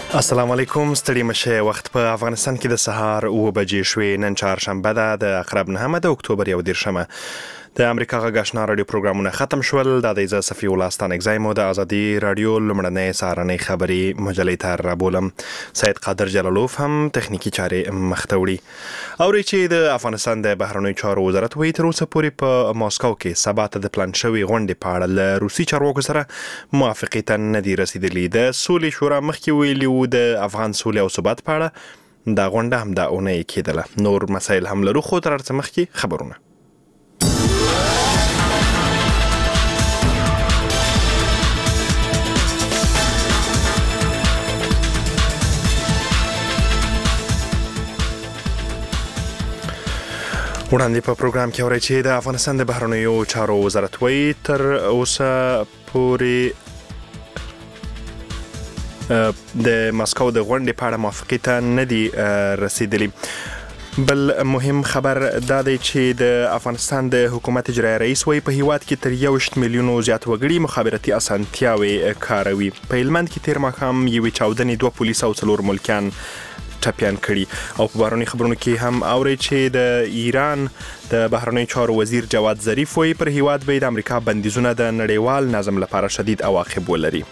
السلام علیکم. ستړي مشه. وخت په افغانستان کې د سهار 9 بجې شوې. نن چهارشنبه ده د اقرب 9 د اکتوبر 1 د امریکا غږ آشنا رادیو پروګرامونه ختم شول. د دې صفي ولستان اگزایمو د ازادي رادیو لمړنۍ سهارنۍ خبري مجلې ته رابولم. سید قادر جلالوف هم تخنیکی چارې مختوړي. اوري چې د افغانستان د بهرنیو چارو وزارت وایي تر اوسه پورې په ماسکو کې سبا ته د پلان شوی غونډې په اړه له روسي چارواکو سره موافقه ته نه دي رسیدلي. د سولې شورا مخکې ویلي و د افغان سولې او ثبات په اړه دا غونډه هم د اونۍ کېدله. نور مسایل هم لرو خو تر څه مخکې خبرونه. وړاندې په پروګرام کې اورئ چې د افغانستان د بهرنیو چارو وزارت وایي تر اوسه پورې د ماسکو د غونډې په اړه موافقې ته نه دي رسیدلي. بل مهم خبر دا دی چې د افغانستان د حکومت اجرایي رئیس وایي په هیواد کې تر 21 میلیونو زیات وګړي مخابراتي اسانتیاوې کاروي. په هلمند کې تیر ماښام یوې چاودنې 2 پولیس او 4 ملکیان ټپیان کړي. او په بهرني خبرونو کې هم اوري چې د ایران د بهرنیو چارو وزیر جواد ظریف وایي پر هیواد به د امریکا بندیزونه د نړیوال نظم لپاره شدید عواقب ولري.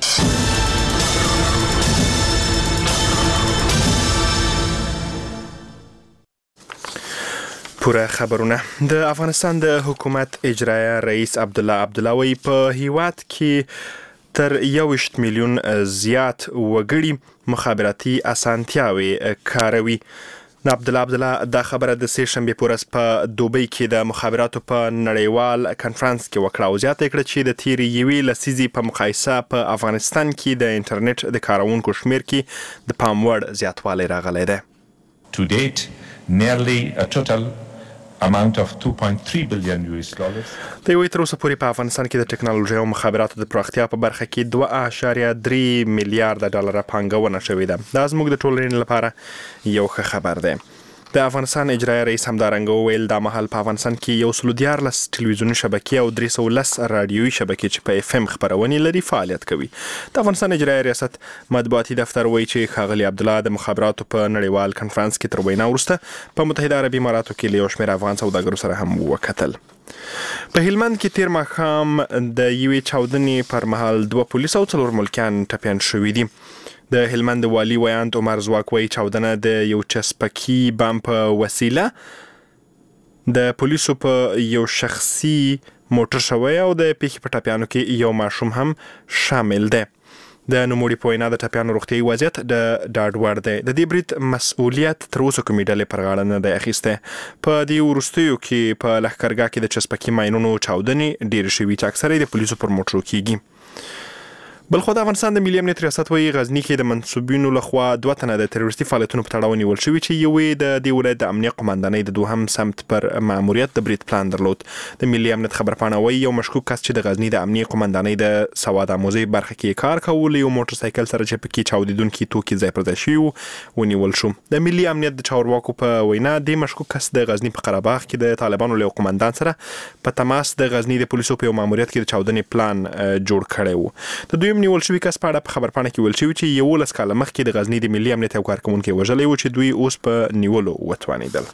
پوره خبرونه. د افغانستان د حکومت اجرایي رئیس عبدالله عبدالله وایي په هیواد کې تر 21 میلیون زیات وګړي مخابراتي اسانتیاوې کاروي. عبدالله عبدالله دا خبره د سه شنبه په ورځ په دوبۍ کې د مخابراتو په نړیوال کانفرنس کې وکړه او زیاته کړه چې د تیر یوې لسیزې په مقایسه په افغانستان کې د انټرنیټ د کارونکو شمیر کې د پام وړ زیاتوالی راغلی دی. To date, nearly a total amount of 2.3 billion US dollars. د یوې تر اوسه پورې په افغانستان کې د ټکنالوژي او مخابراتو د پراختیا په برخه کې 2.3 میلیارډ ډالر پانګونه شوې ده. دا زموږ د ټولنې لپاره یو ښه خبر دی. د افغانستان اجرایي رئیس همدارنګه وویل دا مهال په افغانستان کې 114 ټلویزیوني شبکې او 310 رادیوي شبکې چې په اف ام خبرونې لري فعالیت کوي. د افغانستان اجرایي ریاست مطبوعاتي دفتر وایي چې ښاغلي عبدالله د مخابراتو په نړیوال کانفرنس کې تر وینا وروسته په متحده عربي اماراتو کې له یو شمېر افغان سوداګرو سره هم وکتل. په هلمند کې تیر ماښام د یوې چاودنې پر مهال 2 پولیس او 4 ملکیان ټپیان شوي دي. د هلمند والی ویاند عمر زواک وایي چاودنه د یو چسپکي بم په وسیله د پولیسو په یو شخصي موټر شوی او د پیښې په ټپیانو کې یو ماشوم هم شامل دی. د نوموړي په وینا د ټپیانو روغتیایي وضعیت د ډاډ وړ دی. د دې برید مسؤلیت تر اوسه کومې ډلې پر غاړه نه دی اخیستی. په دې وروستیو کې په لښکرګاه کې د چسپکي ماینونو چاودنې ډېرې شوي چې اکثره د پولیسو پر موټرو کېږي. بلخو د افغانستان د ملي امنیت ریاست وایي غزني کې د منصوبینو لخوا 2 تنه د تروریستي فعالیتونو په تړاو نیول شوي چې یوې د دې ولایت د امنیه قمندانۍ د 2 سمت پر ماموریت د برید پلان درلود. د ملي امنیت خبرپاڼه وایي یو مشکوک کس چې د غزني د امنیه قمندانۍ د سواد آموزۍ برخه کې کار کول یو موټر سایکل سره چې پکې چاودیدونکي توکي ځای پر ځای شوي ونیول شو. د ملي امنیت د چارواکو په وینا د مشکوک کس د غزني په قره باغ کې د طالبانو له قمندان سره په تماس د غزني د پولیسو په ماموریت کې د چاودنې پلان جوړ کړی و. د دویم نیول شوی کس په په خبرپاڼه کې ویل شوی چې 11 کاله مخکې د غزني د ملي امنیت یو کارکونکي وژلی و چې دوی اوس په نیولو وتوانېدل.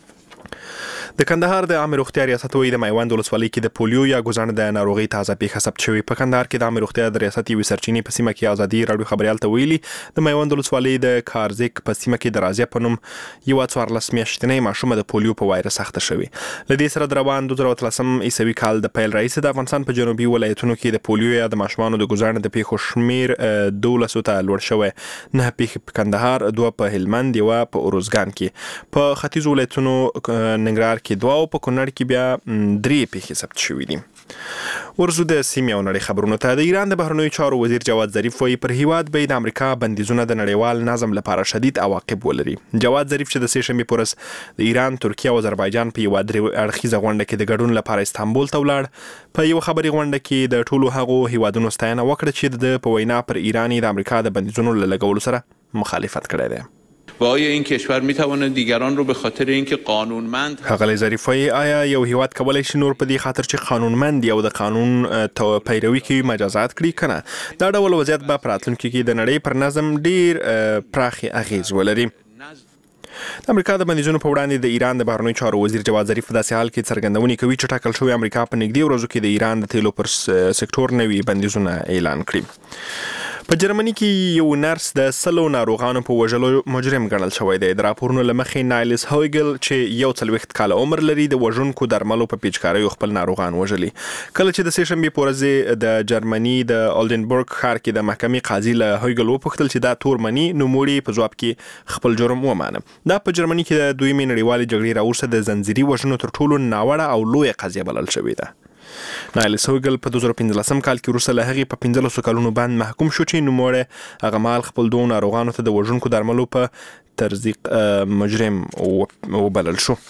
د کندهار د عامه روغتیا ریاست وایي د میوند ولسوالۍ کې د پولیو یا ګوزڼ د ناروغۍ تازه پیښه ثبت شوې. په کندهار کې د عامه روغتیا د ریاست یوې سرچینې په سیمه کې ازادي راډیو خبريال ته ویلي د میوند ولسوالۍ د کارزیک په سیمه کې د رازیه په نوم یو 14 میاشتنۍ ماشومه د پولیو په وایرس اخته شوې. له دې سره د روان 2013 عیسوي کال د پیل رئیس د افغانستان په جنوبي ولایتونو کې د پولیو یا د ماشومانو د ګوزڼ د پیښو شمیر 12 ته لوړ شوی. 9 پیښې په کندهار، 2 په هلمند، 1 په اروزګان کې. په ختیځ ولایتونو ننګرهار کې 2 او په کونړ کې بیا 3 پیښې ثبت شوې دي. ورزو د سیمې او نړۍ خبرونو ته. د ایران د بهرنیو چارو وزیر جواد ظریف وایي پر هیواد به د امریکا بندیزونه د نړیوال نظم لپاره شدید عواقب ولري. جواد ظریف چې د سه شنبې په ورځ د ایران، ترکیه او آذربایجان په یو اړخیزه غونډه کې د ګډون لپاره استانبول ته ولاړ، په یو خبري غونډه کې د ټولو هغو هیوادونو ستاینه وکړه چې د په وینا پر ایران د امریکا د بندیزونو له لګولو سره مخالفت کړی دی. و آیا این کشور میتواند دیگران رو به خاطر اینکه قانونمند ښاغلی ظریف وایي آیا یو هیواد کولی شي نور په دې خاطر چې قانونمند او د قانون پیروي کوي مجازات کړي که نه؟ دا ډول وضعیت به په راتلونکي کې د نړۍ پر نظم ډیر پراخې اغیز ولري. د امریکا د بندیزونو په وړاندې د ایران د بهرنیو چارو وزیر جواد ظریف په داسې حال کې څرګندونې کوي چې ټاکل شوی امریکا په نږدې ورځو کې د ایران د تیلو پر سکتور نوي بندیزونه اعلان کړي. په جرمني کې یو نرس د 100 ناروغانو په وژلو مجرم ګڼل شوی دی. د راپورونو له مخې نایلس هویګل چې 40 کاله عمر لري د وژونکو درملو په پیچکاریو خپل ناروغان وژلي. کله چې د سه شنبې په ورځ د جرمني د اولډنبورګ ښار کې د محکمې قاضي له هویګل وپوښتل چې دا تور مني، نو موړي په ځواب کې خپل جرم ومانه. دا په جرمني کې د دویمې نړیوالې جګړې راوروسته د زنځیري وژنو تر ټولو ناوړه او لویه قضیه بلل شوې ده. نایلس هویګل په 2015 کال کې وروسته له هغې په 15 کلونو باندې محکوم شو چې نوموړی هغه مهال خپل دوه ناروغانو ته د وژونکو درملو په تزریق مجرم وبلل شو.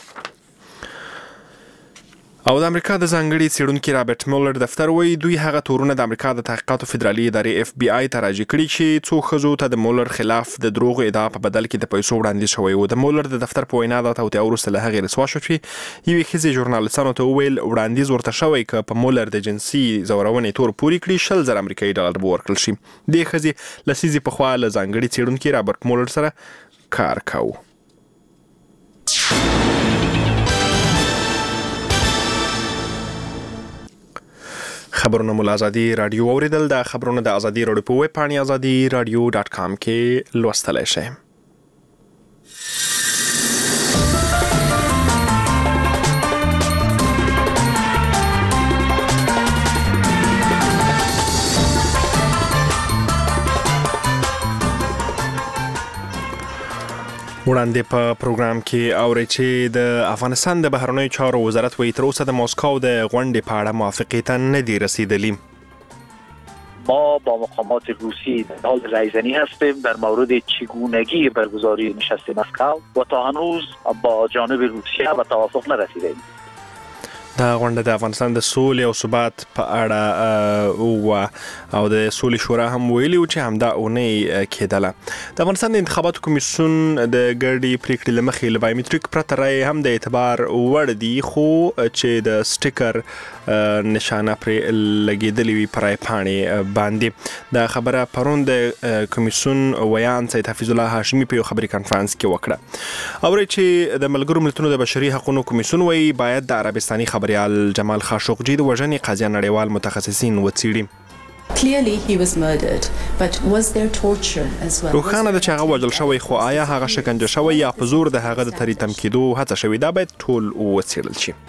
او د امریکا د ځانګړي څېړونکي رابرټ مولر دفتر وایي دوی هغه تورونه د امریکا د تحقیقاتو فدرالي ادارې FBI ته راجع کړي چې څو ښځو ته د مولر خلاف د دروغو ادعا په بدل کې د پیسو وړاندیز شوی و. د مولر د دفتر په وینا دا توطیه وروسته له هغې رسوا شو چې یوې ښځې ژورنالستانو ته وویل وړاندیز ورته شوی که په مولر د جنسي ځورونې تور پورې کړي 100,000 امریکایي ډالر به ورکړل شي. دې ښځې لسیزې پخوا له ځانګړي څېړونکي رابرټ مولر سره کار کاوه. خبرونه مو آزادي رادیو اوریدل. د خبرونه د آزادي رادیو په ویب پاڼې azadiradio.com کې لوستلی شئ. وړاندې په پروګرام کې اورئ چې د افغانستان د بهرنیو چارو وزارت وایي تر اوسه د مسکو د غونډې په اړه موافقې ته نه دی رسیدلی. ما با مقامات روسی در حال رایزنی هستیم در مورد چگونگی برگزاری نشست مسکو و تا هنوز با جانب روسیه به توافق نرسیدیم. دا غونډه د افغانستان د سولې او ثبات په اړه او د سولې شورا هم ویلي و چې همدا اونۍ کېدله. د افغانستان د انتخاباتو کمیسیون د ګډې پریکړې له مخې له بایومټریک پرته رایې هم د اعتبار وړ دي، خو چې د سټیکر نشانه پرې لګېدلې وي په رایې پاڼې باندې. دا خبره پرون د کمیسیون ویان سید حفیظ الله هاشمي په یو خبري کانفرنس کې وکړه. اورئ چې د ملګرو ملتونو د بشري حقوقو کمیسیون وایي باید د عربستاني خبريال جمال خاشقجي د وژنې قضیه نړیوال متخصصین وڅېړي. Clearly he was murdered, but was there torture as well? روښانه ده چې هغه وژل شوی، خو آیا هغه شکنجه شوی یا په زور د هغه د تریتم کېدو هڅه شوې؟ دا باید ټول وڅېړل شي.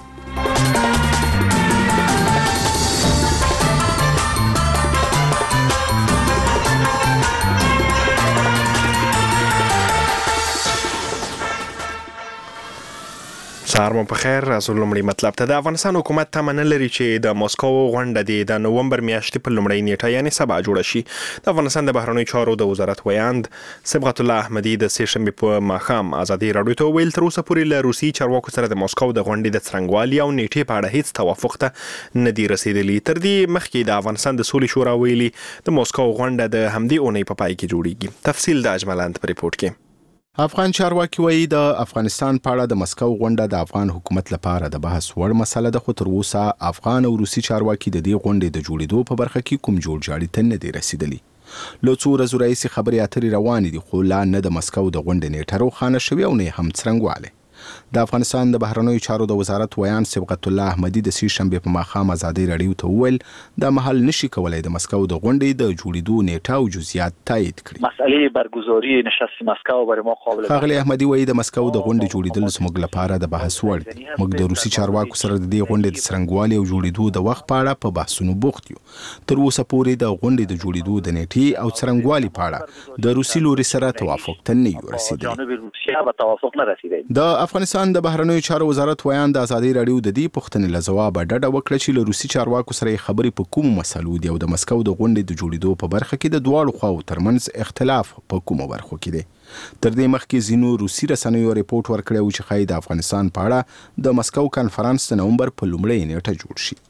سهار مو په خیر. راځو لومړی مطلب ته. د افغانستان حکومت تمه نه لري چې د مسکو غونډه د نومبر میاشتې په لومړۍ نیټه یعنې سبا جوړه شي. د افغانستان د بهرنیو چارو د وزارت ویاند صبغت الله احمدي د سه شنبې په ماښام آزادي رادیو ته ویل تر اوسه پورې له روسي چارواکو سره د مسکو د غونډې د څرنګوالي او نیټې په اړه هیڅ توافق ته نه دی رسیدلی. تر دې مخکې د افغانستان د سولې شورا ویلي د مسکو غونډه د همدې اونۍ په پای کې جوړیږي. تفصیل د اجملاند په ریپورت کې. افغان چارواکي وایي د افغانستان په اړه د مسکو غونډه د افغان حکومت لپاره د بحث وړ مسله ده، خو تر اوسه افغان او روسي چارواکي د دې غونډې د جوړېدو په برخه کې کوم جوړجاړي ته نه دی رسیدلی. له څو ورځو راهیسې خبرې اترې روانې دي، خو لا نه د مسکو د غونډې نیټه روښانه شوې او نه هم څرنګوالی. د افغانستان د بهرنیو چارو د وزارت ویان صبغت الله احمدي د سه شنبې په ماښام آزادي رادیو ته وویل د محل نشي کولای د مسکو د غونډې د جوړېدو نیټه او جزئیات تایید کړي. مسئله برگزاری نشست مسکو برای ما قابل ښاغلی احمدي وایي د مسکو د غونډې جوړېدل زموږ لپاره د بحث وړ دي. موږ د روسي چارواکو سره د دې غونډې د څرنګوالي او جوړېدو د وخت په اړه په بحثونو بوخت یو. تر اوسه پورې د غونډې د جوړېدو د نیټې او څرنګوالي په اړه د روسي لوري سره توافق ته نه یو رسیدلی. د افغانستان د بهرنیو چارو وزارت ویان د آزادي رادیو د دې پوښتنې له ځوابه ډډه وکړه چې له روسي چارواکو سره خبرې په کومو مسلو دي او د مسکو د غونډې د جوړېدو په برخه کې د دواړو خواو ترمنځ اختلاف په کومو برخو کې دی. تر دې مخکې ځینو روسي رسنیو ریپورت ورکړی و چې ښایي د افغانستان په اړه د مسکو کانفرنس د نومبر په لومړۍ نیټه جوړ شي.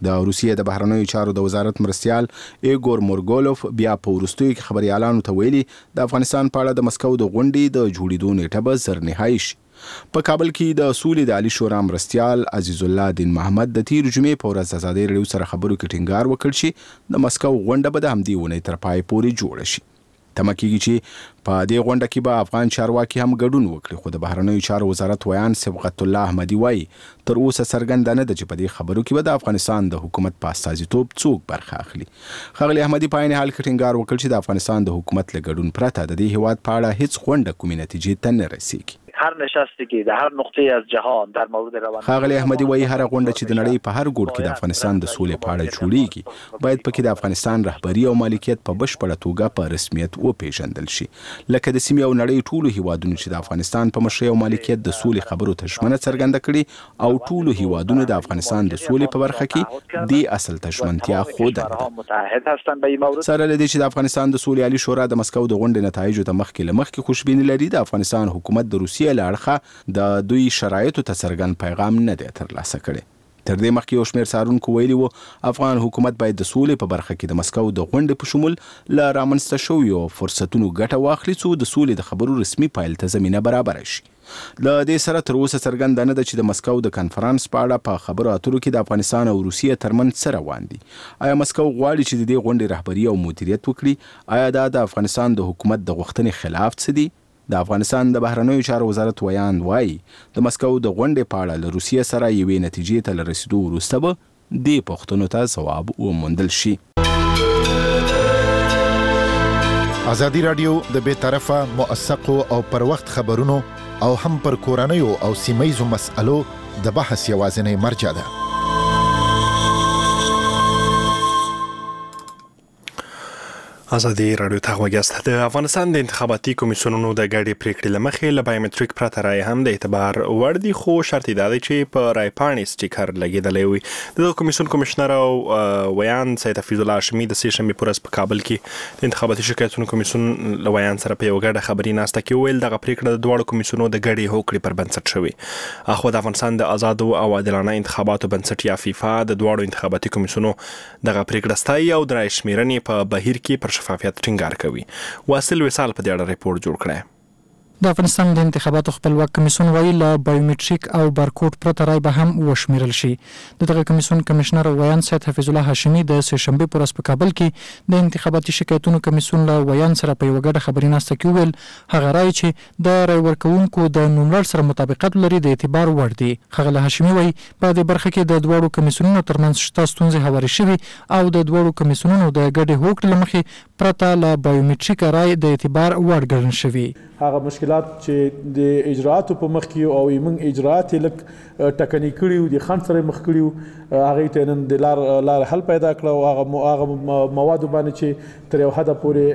د روسیې د بهرنیو چارو د وزارت مرستیال ایګور مورګولوف بیا په وروستیو کې خبريالانو ته ویلي د افغانستان په اړه د مسکو د غونډې د جوړېدو نیټه به زر نهایی شي. په کابل کې د سولې د عالی شورا مرستیال عزیز الله دین محمد د تیر جمعې په ورځ ازادي راډیو سره خبرو کې ټینګار وکړ چې د مسکو غونډه به د همدې اونۍ تر پای پورې جوړه شي. تمه کېږي چې په دې غونډه کې به افغان چارواکي هم ګډون وکړي، خو د بهرنیو چارو وزارت ویان صبغت الله احمدي وایي تر اوسه څرګنده نه ده چې په دې خبرو کې به د افغانستان د حکومت په استازیتوب څوک برخه اخلي. ښاغلي احمدي په عین حال کې ټینګار وکړ چې د افغانستان د حکومت له ګډون پرته د دې هیواد په اړه هیڅ غونډه کومې نتیجې ته نه رسیږي. هر نشستی که در هر نقطه از جهان در مورد روان ښاغلي احمدي وایي هر غونډه چې د نړۍ په هر ګوټ کې د افغانستان د سولې په اړه جوړیږي باید پکې د افغانستان رهبري او مالکیت په بشپړه توګه په رسمیت وپیژندل شي، لکه د سیمې او نړۍ ټولو هیوادونو چې د افغانستان په مشرۍ او مالکیت د سولې خبرو ته ژمنه څرګنده کړي او ټولو هیوادونو د افغانستان د سولې په برخه کې د اصل ته ژمنتیا ښودلې ده. سره له دې چې د افغانستان د سولې عالی شورا د مسکو د غونډې نتایجو ته مخکې خوشبیني لري، د افغانستان حکومت د روسیې له اړخه د دوی شرایطو ته څرګند پیغام نه دی ترلاسه کړی. تر دې مخکې یو شمېر څارونکو ویلي وو افغان حکومت باید د سولې په برخه کې د مسکو د غونډې په شمول له رامنځته شویو فرصتونو ګټه واخلي څو د سولې د خبرو رسمي پیل ته زمینه برابره شي. له دې سره تر اوسه څرګنده نه ده چې د مسکو د کنفرانس په اړه په خبرو اترو کې د افغانستان او روسیې ترمنځ څه روان دي. آیا مسکو غواړي چې د دې غونډې رهبري او مدیریت وکړي؟ آیا دا د افغانستان د حکومت د غوښتنې خلاف څه دي؟ د افغانستان د بهرنیو چارو وزارت ویان وایي د مسکو د غونډې په اړه له روسیې سره یوې نتیجې ته له رسیدو وروسته به دې پوښتنو ته ځواب وموندل شي. ازادي راډیو د بې طرفه موثقو او پر وخت خبرونو او هم پر کورنیو او سیمه‌ییزو مسألو د بحث یوازینی مرجع ده. ازادي راډیو ته غوږیاست. د افغانستان د انتخاباتي کمیسیونونو د ګډې پریکړې له مخې له بایومټریک پرته رایې هم د اعتبار وړ دي، خو شرط یې دا دی چې په رای پاڼې سټیکر لګېدلی وي. د کمیسیون کمشنر او ویان سید حفیظ الله هاشمي د سې شنبې په ورځ په کابل کې د انتخاباتي شکایتونو کمیسیون له ویان سره په یوه ګډه خبري ناسته کې وویل دغه پریکړه د دواړو کمیسیونو د ګډې هوکړې پر بنسټ شوې. خو د افغانستان د آزادو او عادلانه انتخاباتو بنسټ یا فیفا د دواړو انتخاباتي کمیسیونو دغه پریکړه ستایي او د رای شمیرنې په بهیر کې پر شفافیت ټینګار کوي. واصل وصال په دې اړه ریپورت جوړ کړی. د افغانستان د انتخاباتو خپلواک کمیسیون وایي له بایومټریک او بارکوډ پرته رای به هم وشمیرل شي. دغه کمیسیون کمشنر ویان سید حفیظ الله هاشمي د سې شنبې په ورځ په کابل کې د انتخاباتي شکایتونو کمیسیون له ویان سره په یوه ګډه خبري ناسته کې وویل هغه رای چې د رای ورکوونکو د نوملړ سره مطابقت لري د اعتبار وړ دي. ښاغلی هاشمي وایي په دې برخه کې د دواړو کمیسیونونو ترمنځ شته ستونزې هوارې شوي او د دواړو کمیسیونونو د ګډې هوکړې له مخې پرته له بایومټریک رای د اعتبار وړ ګڼل شوي. هغه مشکلات چې د اجرااتو په مخ کې او موږ اجراات لک ټکنی کړیو د خان سره مخ کړیو هغه ته نن د لار حل پیدا کړو. هغه مواد باندې چې تر یو حد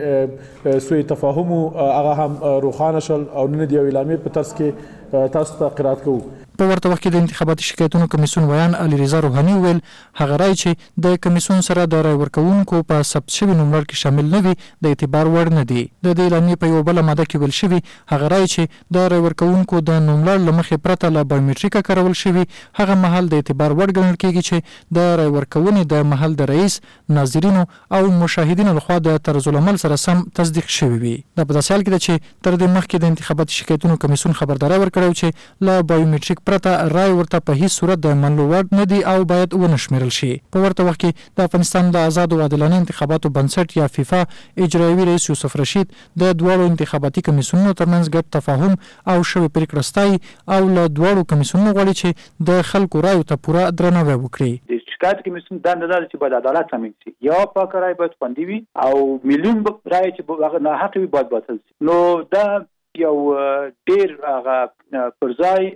پورې سوء تفاهم هغه هم روخانه شل او نن د اعلامیې په ترڅ کې تاسو ته قرات کوو. په ورته وخت کې د انتخاباتي شکایتونو کمیسیون ویان علي رضا روحاني ویل هغه رای چې د کمیسیون سره د رای ورکوونکو په ثبت شوي نوملړ کې شامل نه وي د اعتبار وړ نه دي. د دې اعلامیې په یوه بله ماده کې ویل شوي هغه رای چې د رای ورکوونکو د نوملړ له مخې پرته له بایومټریکه کارول شوي هغه مهال د اعتبار وړ ګڼل کېږي چې د رای ورکونې د محل د رئیس، ناظرینو او مشاهدینو لخوا د طرزالعمل سره سم تصدیق شوي وي. دا په داسې حال کې ده چې تر دې مخکې د انتخاباتي شکایتونو کمیسیون خبرداری ورکړی چې له بایومټریک پرته رای ورته په هیڅ صورت د منلو وړ نه دي او باید ونه شمیرل شي. په ورته وخت کې د افغانستان د آزادو عادلانه انتخاباتو بنسټ یا فیفا اجرایوي رئیس یوسف رشید د دواړو انتخاباتي کمیسیونونو ترمنځ ګډ تفاهم او شوې پریکړه ستایي او له دواړو کمیسیونونو غواړي چې د خلکو رایو ته پوره درناوی وکړي. شکایت کمیسیون دنده ده چې باید عدالت تامین شي، یا پاک رای باید خوندي وي او میلیون رای چې ناحق وي باید باطل شي. نو دا یو ډیر هغه پرځای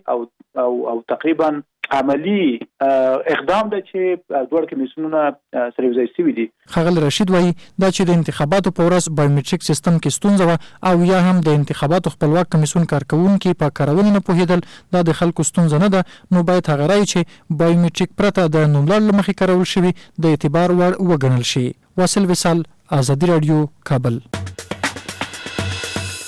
او تقریبا عملی اقدام ده چې دوړ کمیسیونونه سره یوځای شوي دي. ښاغلی رشید وایي دا چې د انتخاباتو په ورځ بایومټریک سیستم کې ستونزه وه او یا هم د انتخاباتو خپلواک کمیسیون کارکوونکي په کارونې نه پوهېدل دا د خلکو ستونزه نه ده، نو باید هغه رای چې بایومټریک پرته د نوملړ له مخې کارول شوي د اعتبار وړ وګڼل شي. واصل وصال، ازادي راډیو، کابل.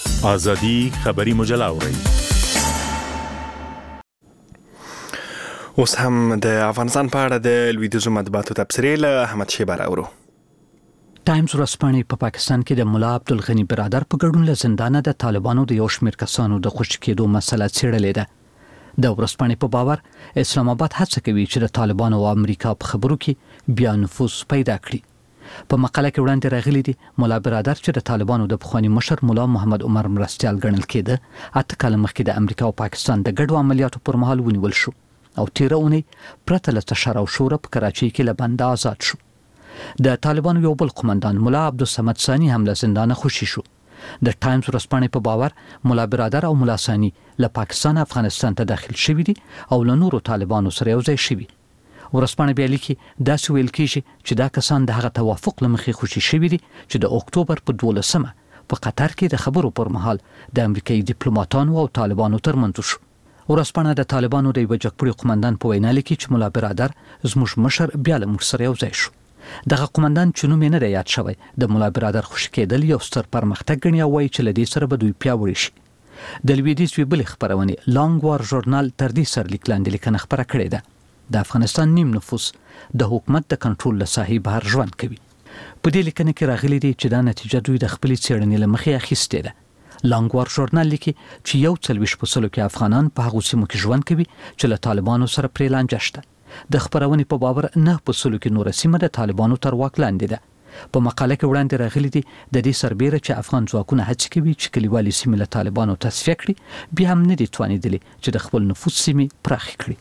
ازادي خبري مجله اورئ. اوس هم د افغانستان په اړه د لویدیځو مطبوعاتو تبصرې له احمد شیبه راوړو. ټایمز ورځپاڼې په پاکستان کې د مولا عبدالغنی برادر په ګډون له زندانه د طالبانو د یو شمېر کسانو د خوشي کېدو مسله څېړلې ده. د ورځپاڼې په باور اسلام آباد هڅه کوي چې د طالبانو او امریکا په خبرو کې بیا نفوذ پیدا کړي. په مقاله کې وړاندې راغلي دي مولا برادر چې د طالبانو د پخوانی مشر مولا محمد عمر مرستیال ګڼل کېده 8 کال مخکې د امریکا او پاکستان د ګډو عملیاتو پر مهال ونیول شو او تیره اونۍ پرته له تشر او شوره په کراچۍ کې له بنده آزاد شو. د طالبانو یو بل قومندان مولا عبدالصمد ثانی هم له زندانه خوشي شو. د ټایمز ورځپاڼې په باور مولا برادر او مولا ثانی له پاکستان افغانستان ته داخل شوي دي او له نورو طالبانو سره یو ځای شوي. ورځپاڼه بیا لیکي داسې ویل کېږي چې دا کسان د هغه توافق له مخې خوشي شوي دي چې د اکتوبر په 12مه په قطر کې د خبرو پر مهال د امریکایي ډیپلوماټانو او طالبانو ترمنځ شو. ورځپاڼه د طالبانو د یو جګپړي قومندان په وینا لیکي چې مولا برادر زموږ مشر بیا له موږ سره یو ځای شو. دغه قومندان چې نوم یې نه دی یاد شوی د مولا برادر خوشي کېدل یو ستر پرمختګ ګڼي او وایي چې له دې سره به دوی پیاوړي شي. د لویدیځ یوې بلې خپرونې لانګ وار ژورنال تر دې سرلیک لاندې لیکنه خپره کړې ده. د افغانستان نیم نفوس د حکومت د کنټرول له ساحې بهر ژوند کوي. په دې لیکنه کې راغلي دي چې دا نتیجه دوی د خپلې څېړنې له مخې اخیستې ده. لانګوار ژورنال لیکي چې 40% کې افغانان په هغو سیمو کې ژوند کوي چې له طالبانو سره پرې لانجه شته. د خپرونې په باور 9% کې نور سیمه د طالبانو تر واک لاندې ده. په مقاله کې وړاندې راغلي دي د دې سربېره چې افغان ځواکونه هڅه کوي چې کلیوالي سیمې له طالبانو تصفیه کړي بیا هم نه دي توانېدلي چې د خپل نفوذ سیمې پراخې کړي.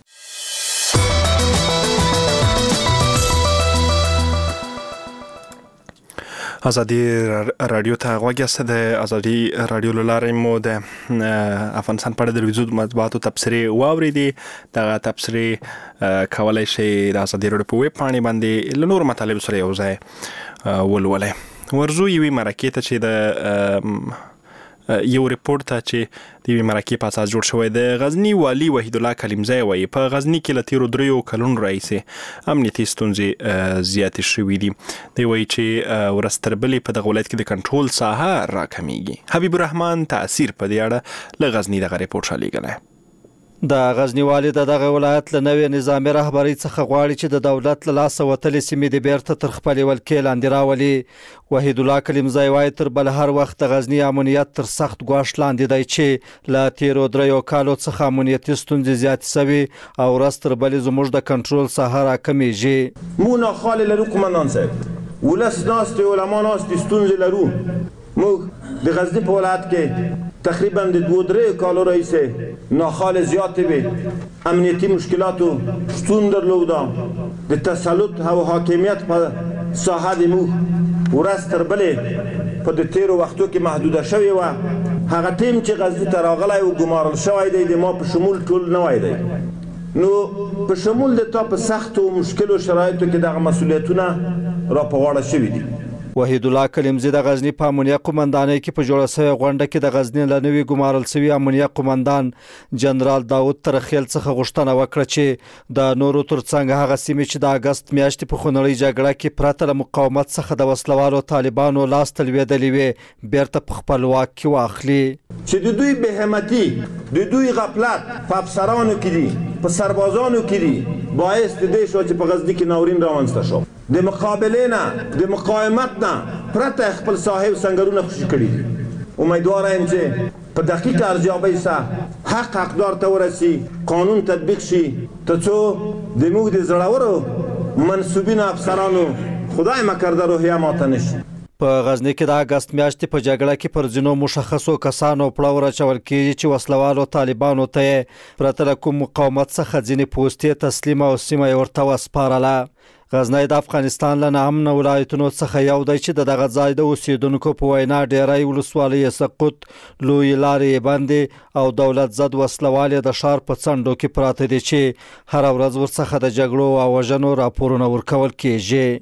ازادي رادیو ته غوږ یاست. د ازادي رادیو له لارې مو د افغانستان په اړه د لویدیځو مطبوعاتو تبصرې واورېدې. دغه تبصرې کولی شئ د ازادي رادیو په ویب پاڼې باندې له نورو مطالبو سره یو ځای ولولئ. ورځو یوې مرکې ته چې د یو ریپورت ته چې د یوې مرکې په اساس جوړ شوی د غزني والي وحید الله کلیمزی وایي په غزني کې له تیرو 3 کلونو راهیسې امنیتي ستونزې زیاتې شوي دي. دی وایي چې ورځ تر بلې په دغه ولایت کې د کنټرول ساحه راکمیږي. حبیب الرحمن تاثیر په دې اړه له غزني دغه ریپورت رالیږلی. د غزنی والي دغه ولایت له نوې نظامي رهبرۍ څخه غواړي چې د دولت له لاسه وتلې سیمې د بیرته تر خپلې ولکې لاندې راولي. وحید الله کلیمزی وایي تر بل هر وخت د غزني امنیت تر سخت ګواښ لاندې دی چې له تیرو 3 کالو څخه امنیتي ستونزې زیاتې شوي او ورځ تر بلې زموږ د کنټرول ساحه راکمیږي. مو ناخوالې لرو قومندان صاحب، ولس ناست علما ناست ستونزې لرو. موږ د غزني په ولایت کې تقریبا د 2-3 کالو رئیسه ناخوال زیاتی به امنیتی مشکلاتو شتون درلوده. د تسلط او حاکمیت په ساحه د مو ورځ تر بلې په د تیرو وختو کې محدوده شوی و. هغه ټیم چې غزني ته راغلی او ګمارل شوی دی د ما په شمول ټول نه وای دی. نو په شمول د تا په سختو مشکلو شرایطو کې دغه مسؤلیتونه را په غاړه شوي دي. وحید الله کلیمزی د غزنی په امنیه قومندانۍ کې په جوړه شوې غونډه کې د غزنی له نوي ګمارل شوي امنیه قومندان جنرال داود ترخیل څخه غوښتنه وکړه چې د نورو ترڅنګ هغه سیمې چې د اگست میاشتې په خونړۍ جګړه کې پرته له مقاومت څخه د وسلوالو طالبانو لاس ته لوېدلې وې بیرته په خپل واک کې واخلي. چې د دوی بهمتي د دوی غفلت په افسرانو کې دي په سربازانو کې دي باعث دې شو چې په غزني کې ناورین رامنځته شو. د مقابله نه د مقاومت نه پرته خپل صاحب سنگرونه خوشي کړي دي. امیدوار یم چې په دقیق ارزیابۍ سره حق حقدار ته ورسي، قانون تطبیق شي ترڅو د موږ د زړورو منصوبین افسرانو خدای مکرده روحیه ماته نشي. په غزني کې د اگست میاشتې په جګړه کې پر ځینو مشخصو کسانو پړاو راچول کېږي چې وسلوالو طالبانو ته پرته له کوم مقاومت څخه ځینې پوستې تسلیم او سیمه یې ورته وسپارله. غزنی د افغانستان له نامنه ولایتونو څخه یو دی چې دغه ځای د اوسیدونکو په وینا ډیری ولسوالۍ سقوط، لوی لارې بندې او دولت ضد وسلوالې د ښار په څنډو کې پراته دي چې هر ورځ ورڅخه د جګړو او وژنو راپورونه ورکول کېږي.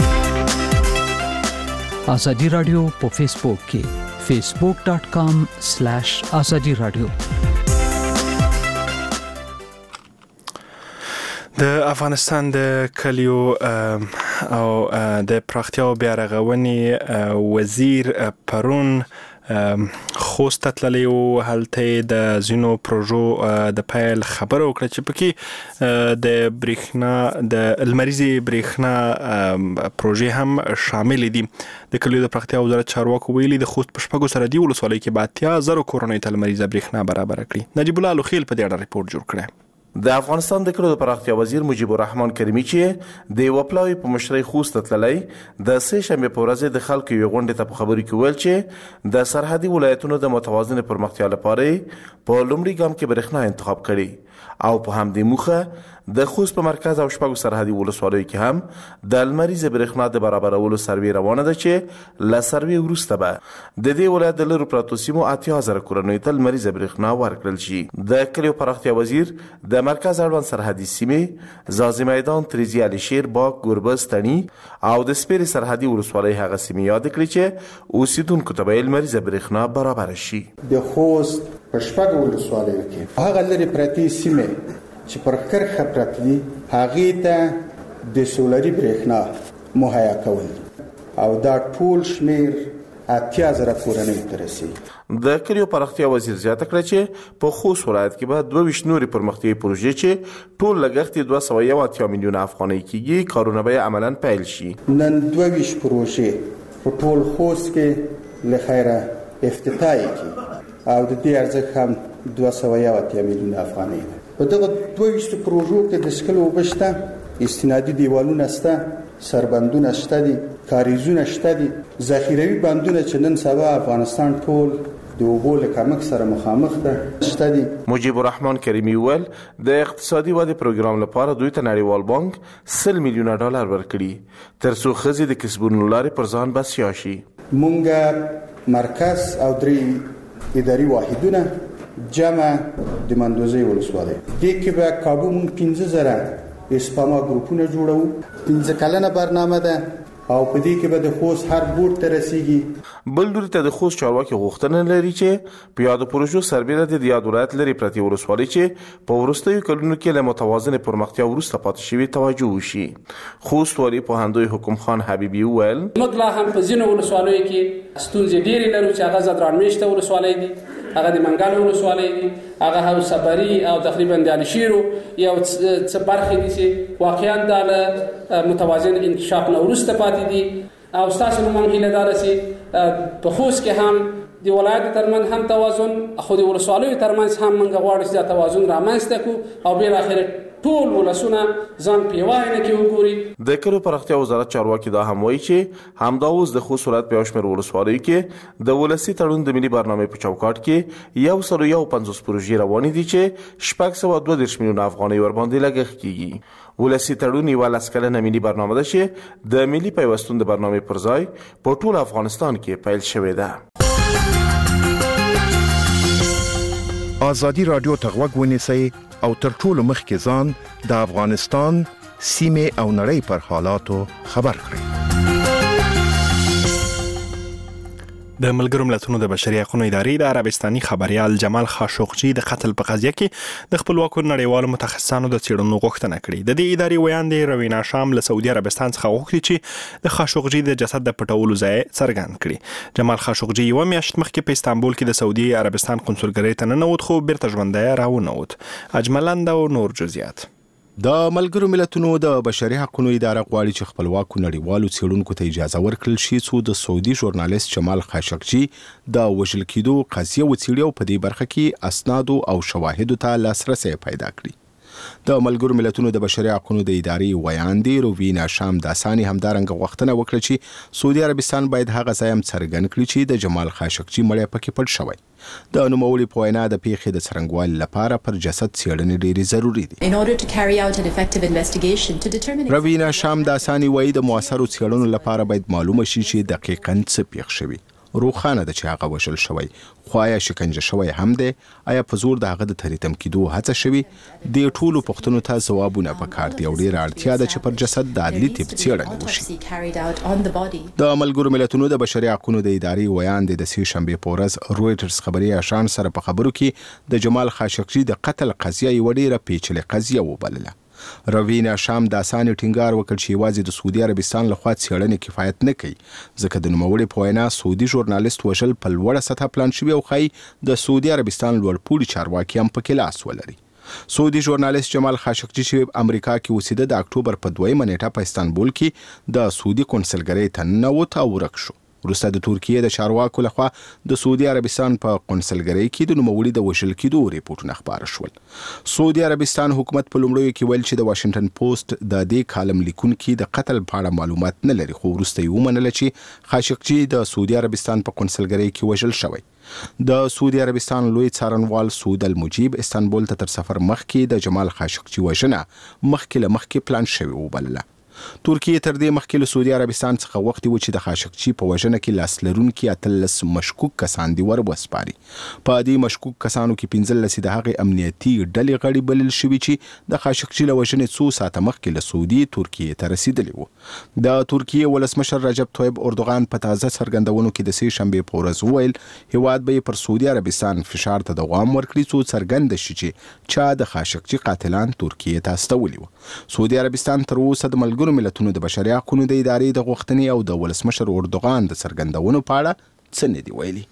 ازادي رادیو په فیسبوک کې facebook.com/azadi radio. د افغانستان د کلیو او د پراختیا او بیا رغونې وزیر پرون خوست تللی او هلته د زینو پروژو د پیل خبر وکړه چې پکې د برېښنا د لمریزي برېښنا پروژې هم شامل دي. د کلیو د پراختیا وزارت چارواکو ویلي د خوست په شپږو سرحدي ولسوالۍ کې به 80,000 کورنۍ ته لمریزه برېښنا برابر کړي. نجیب الله لوخیل په دې اړه ریپورت جوړ کړی. د افغانستان د کلیو د پراختیا وزیر مجيب الرحمن کریمي چې د وپلاوي په مشرۍ خوست تللی د سه شنبه په ورځ د خلکو یو غونډه ته په خبرو کې ویل چې د سرحدي ولایتونو د متوازن پرمختیا لپاره په لومړي ګام کې برېښنا انتخاب کړي او په همدې موخه د خوست په مرکز او شپږو سرحدي ولسوالیو کې هم د لمریزه برېښنا د برابرولو سروې روانه ده چې له سروې وروسته به د دې ولایت د لرو پراتو سیمو 80,000 کورنیو ته لمریزه برېښنا ورکړل شي. د کلیو پراختیا وزیر د مرکز اړوند سرحدي سیمې زازي میدان، تریزی، عليشیر، باغ، ګربز، تڼي او د سپیرې سرحدي ولسوالۍ هغه سیمې یاد کړې چې اوسیدونکو ته به لمریزه برېښنا برابر شي. د خوست په شپږو ولسوالیو کې هغه لري پرتې سیمې چې پر کرخه پرته دي هغې ته د سولري برېښنا مهیا کول او دا ټول شمیر 80,000 کورنۍ ته رسیږي. د کلیو پراختیا وزیر زیاته کړه چې په خوست ولایت کې به 22 نورې پرمختیایي پروژې چې ټول لګښت یې 280 میلیونه افغانۍ کېږي کارونه به عملاً پیل شي. نن 22 پروژې په ټول خوست کې له خیره افتتاح کیږي او د دې ارزښت هم 280 میلیونه افغانۍ ده. په دغه 22 پروژو کې د سکلو وبشته استنادي دیوالونه شته، سربندونه شته دي، کاریزونه شته دي، ذخیروي بندونه چې نن سبا افغانستان ټول د اوبو له کمښت سره مخامخ ده شته دي. مجيب الرحمن کریمي ویل د اقتصادي ودې پروګرام لپاره دوی ته نړیوال بانک 100 میلیونه ډالر ورکړي ترڅو ښځې د کسبونو لارې پر ځان بسیا شي. مونږ مرکز او 3 اداري واحدونه جمع د مندوزي ولسوالۍ دې کې به کابو مونږ 15,000 اسپاما ګروپونه جوړو. 15 کلنه برنامه ده او په دې کې به د خوست هر بورډ ته رسیږي. بل لوري ته د خوست چارواکي غوښتنه لري چې په یادو پروژو سربېره د یاد ولایت لري پرتې ولسوالۍ چې په وروستیو کلونو کې له متوازن پرمختیا وروسته پاتې شوي توجه وشي. خوست والي پوهندوی حکم خان حبیبي ویل موږ لا هم په ځینو ولسوالیو کې ستونزې ډېرې لرو چې هغه زدران میشته ولسوالۍ دي، هغه د منګل ولسوالۍ دي، هغه هم صبري او تقریبا د عليشیر یو څه برخې دي چې واقعا د متوازن انکشاف نه وروسته پاتې دي او ستاسو نوم هیله دار سي په خوست کې هم د ولایت ترمن هم توازن خو د ولسوالیو ترمنځ هم موږ غواړو چې دا توازن رامنځته کړو او بل اخر ټول ولسونه ځان پیوانه کې وګوري. د کلیو پراختیا وزارت چارواکي دا هم وایي چې همدا اوس د خوست ولایت په شمېر ولسوالیو کې د ولسي تړون د ملي برنامې په چوکاټ کې 150 پروژې روانې دي چې 632 میلیونه افغانۍ ورباندې لګښت کیږي. ولسي تړون یو لسکلنه ملي برنامه ده چې د ملي پیوستون د برنامې پر ځای په ټول افغانستان کې پیل شوې ده. آزادی رادیو ته غوږ ونیسئ او تر ټولو مخکې ځان د افغانستان سیمې او نړۍ پر حالاتو خبر کړئ. د ملګرو ملتونو د بشري حقوقو ادارې د عربستاني خبريال جمال خاشقجي د قتل په قضیه کې د خپلواکو نړیوالو متخصصانو د څېړنو غوښتنه کړې. د دې ادارې ویاندې روینا شام له سعودي عربستان څخه غوښتي چې د خاشقجي د جسد د پټولو ځای څرګند کړي. جمال خاشقجي یو میاشت مخکې په استانبول کې د سعودي عربستان قونسلګرۍ ته ننوت خو بیرته ژوندی راونوت. اجملند او نور جزئیات. د ملګرو ملتونو د بشري حقوقو اداره غواړي چې خپلواکو نړیوالو څېړونکو ته اجازه ورکړل شي څو د سعودي ژورنالیست جمال خاشقجي د وژل کېدو قضیه وڅېړي او په دې برخه کې اسناد او شواهد ته لاسرسي پیدا کړي. د ملګرو ملتونو د بشري حقوقو د ادارې ویاندې روینا شام داسانی همدارنګه غوښتنه وکړه چې سعودي عربستان باید هغه ځای هم څرګند کړي چې د جمال خاشقجي مړی پکې پټ شوی. د نوموړي په وینا د پیښې د څرنګوالي لپاره پر جسد څېړنې ډېرې ضروري دي. In order to carry out an effective investigation to determine روینا شام داسانی وایي د موثرو څېړنو لپاره باید معلومه شي چې دقیقاً څه پیښ شوی. روخانه ده چې هغه وژل شوی خو آیا شکنجه شوی هم دی؟ آیا په زور د هغه د تریتم کېدو هڅه شوې؟ د ټولو پوښتنو ته ځوابونه پکار دي او ډېره اړتیا ده چې پر جسد د عدلي طب څېړنې وشي. د ملګرو ملتونو د بشري حقوقو د ادارې ویاندې د سې شنبې په ورځ رویټرز خبري اژانس سره په خبرو کې د جمال خاشقجي د قتل قضیه یوه ډېره پیچلې قضیه وبلله. روینا شام د اسانه ټینګار وکړ چې یوازې د سعودي عربستان لخوا څېړنې کفایت نه کوي ځکه د نوموړي په وینا سعودي ژورنالیست وژل په لوړه سطحه پلان شوی او ښایي د سعودي عربستان لوړپوړي چارواکي هم پکې لاس ولري. سعودي ژورنالیست جمال خاشقجي چې امریکا کې اوسېده د اکتوبر په 2 نیټه په استانبول کې د سعودي قونسلګرۍ ته ننوت او ورک شو. وروسته د ترکیې د چارواکو لخوا د سعودي عربستان په قونسلګرۍ کې د نوموړي د وژل کېدو ریپورټونه خپاره شول. سعودي عربستان حکومت په لومړیو کې ویل چې د واشنګټن پوسټ د دې کالم لیکونکي د قتل په اړه معلومات نه لري، خو وروسته یې ومنله چې خاشقجي د سعودي عربستان په قونسلګرۍ کې وژل شوی. د سعودي عربستان لوی څارنوال سعود المجيب استانبول ته تر سفر مخکې د جمال خاشقجي وژنه مخکې پلان شوی وبلله. ترکیه تر دې مخکې له سعودي عربستان څخه وخت و چې د خاشقجي په وژنه کې لاس لرونکي 18 مشکوک کسان دي ور وسپاري. په دې مشکوک کسانو کې 15 د هغې امنیتي ډلې غړي بلل شوي چې د خاشقجي له وژنې څو ساعته مخکې له سعودي ترکیې ته رسیدلي وو. د ترکیې ولسمشر رجب طیب اردوغان په تازه څرګندونو کې د سې شنبې په ورځ وویل هیواد به پر سعودي عربستان فشار ته دوام ورکړي څو څرګنده شي چې چا د خاشقجي قاتلان ترکیې ته استولي وو. سعودي عربستان تر اوسه د ملګرو ملتونو د بشري حقوقو د ادارې د غوښتنې او د ولسمشر اردوغان د څرګندونو په اړه څه نه دي ویلي.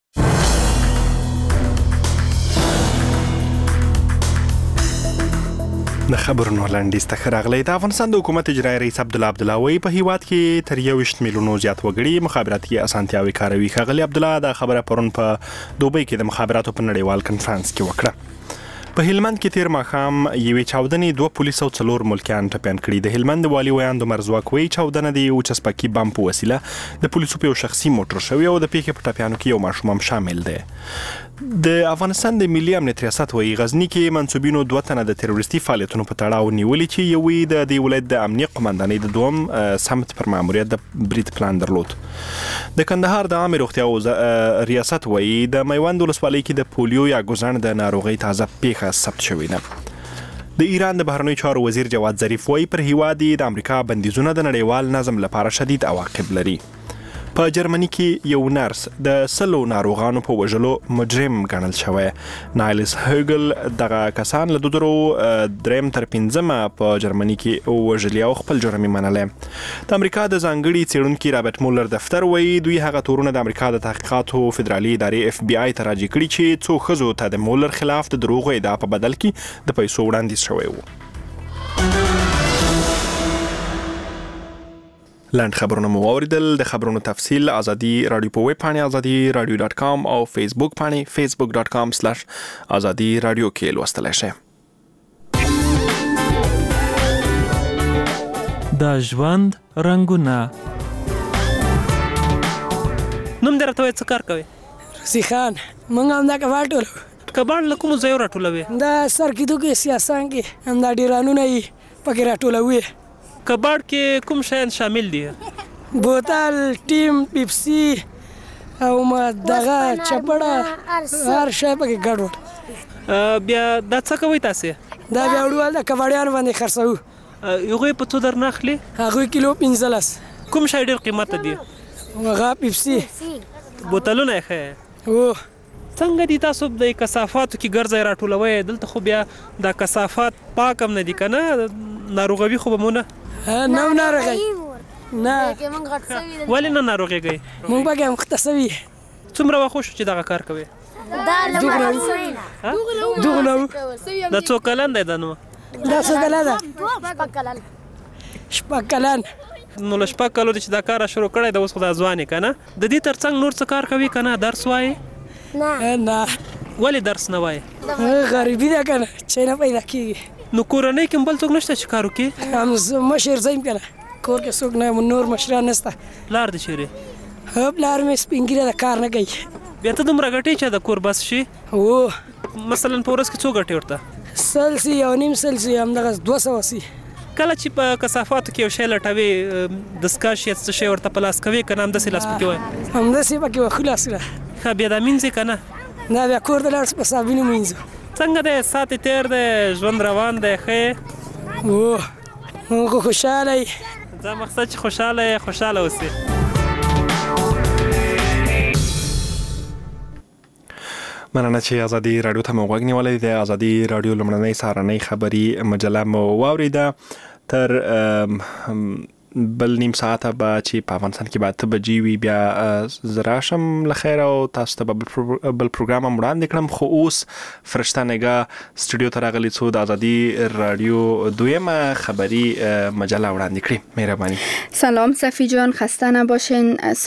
د خبرونو لنډیز ته ښه راغلی. د افغانستان د حکومت اجرایي رئیس عبدالله عبدالله په هیواد کې تر 21 میلیونو زیات وګړي مخابراتي اسانتیاوې کاروي. ښاغلي عبدالله دا خبره پرون په دوبۍ کې د مخابراتو په نړیوال کنفرانس کې وکړه. په هلمند کې تیر ماښام یوې چاودنې 2 پولیس او 4 ملکیان ټپیان کړي. د هلمند والي ویاند عمر ځواکوي چاودنه د یو چسپاکي بم په وسیله د پولیسو په یو شخصي موټر شوې او د پیښې په ټپیانو کې یو ماشوم هم شامل دی. د افغانستان د ملي امنیت ریاست وایي غزني کې منسوبینو 2 تنه د تروریستي فعالیتونو په تړاو نیولي چې یوې د دې ولایت د امنیت قومندانۍ د دوم سمت پر ماموریت د برید پلان درلود. د کندهار د عامه روغتیا ریاست وایي د میوند ولسوالۍ کې د پولیو یا ګوزڼ د ناروغۍ تازه پیښه ثبت شوې ده. د ایران د بهرنیو چارو وزیر جواد ظریف وایي پر هیواد د امریکا بندیزونه د نړیوال نظم لپاره شدید عواقب لري. په جرمني کې یو نرس د 100 ناروغانو په وژلو مجرم ګڼل شوی. نایلس هوګل دغه کسان له 2003 تر 15 په جرمني کې وژلي او خپل جرم یې منلی. د امریکا د ځانګړي څېړونکي رابرټ مولر دفتر وایي دوی هغه تورونه د امریکا د تحقیقاتو فدرالي ادارې FBI ته راجع کړي چې څو ښځو ته د مولر خلاف د دروغو ادعا په بدل کې د پیسو وړاندیز شوی و. لاند خبرونه مو واوریدل. د خبرونو تفصیل ازادي رادیو په ویب پاڼې azadi-radio.com او فیسبوک پاڼې facebook.com/azadi radio کې لوستلی شئ. د ژوند رنګونه. نوم درته وای څه کار کوي؟ رسی خان مونږ هم دا کباړ ټولو. کباړ له کومو ځایو راټولوي؟ دا سر کېدو کې سیاسان کې هم دا ډیرانونه یې پکې راټولوي. کباړ کې کوم شیان شامل دي؟ بوتل، ټیم، پیپسي او دغه چپړه هر شی پکې ګډوډ. بیا دا څه کوئ تاسې؟ دا بیا وړو د کباړیانو باندې خرڅوو. هغوی په څو درنه اخلي؟ هغوی کیلو 15. کوم شی ډېر قیمته دي؟ هغه پیپسي. بوتلونه یې ښه؟ هو. څنګه دي تاسو د کثافاتو کې ګرځئ راټولوئ؟ دلته خو بیا دا کثافات پاک هم نه دي که نه؟ ناروغوي خو به مو نه؟ نه ناروغي نه. ولې نه ناروغېږئ؟ مونږ پکې هم خته سوي. څومره وخت وشو چې دغه کار کوئ؟ دغه نو. دا څو کلن دی دا نو؟ دا څو کلن ده؟ 6 کلن. نو له 6 کلو چې دا کار شروع کړی د اوس خو دا ځوان یې که نه؟ د دې تر څنګ نور څه کار کوي که نه؟ درس وایې؟ نه. ولې درس نه وایې؟ غریبي ده که نه چې نه پیدا کېږي. نو کورنۍ کې بل څوک نشته چې کار وکړي؟ مشر زه یم که نه کور کې څوک نه نور مشران نشته. پلار دې چیرې؟ پلار مې سپین ږیری ده کار نه کوي. بیا ته دومره ګټې چې د کور بس شي؟ هو. مثلا په ورځ کې څو ګټې ورته؟ 100 سي او نیم 100 سي همدغه 200 سي. کله چې په کثافاتو کې یو شی لټوي دستکش یا څه شی ورته په لاس کوي که نه همداسې لاس پکې وایي؟ همداسې پکې وښو لاسونه. ښه بیا دا مینځې که نه؟ نه بیا کور ته لاړ په صابونو مینځو. څنګه دی ساعت تیر دی ژوند روان دی ښه؟ موږ خوشحاله یې. دا مقصد چې خوشحاله یې خوشحاله اوسې. مننه چې ازادي رادیو ته مو غوږ نیولی دی. ازادي رادیو لومړنۍ سهارنۍ خبري مجله مو واوریده. تر بل نیم ساعته به چې په افغانستان کې به 8 بجې وي بیا زراشم لخیر او تاسو ته بل پروګرام هم وړاندې کړم. خو اوس فرشته نگاه سټوډیو ته راغلي څو د ازادي رادیو دویمه خبري مجله وړاندې کړي. مهرباني. سلام صفی جان، خسته نباشین.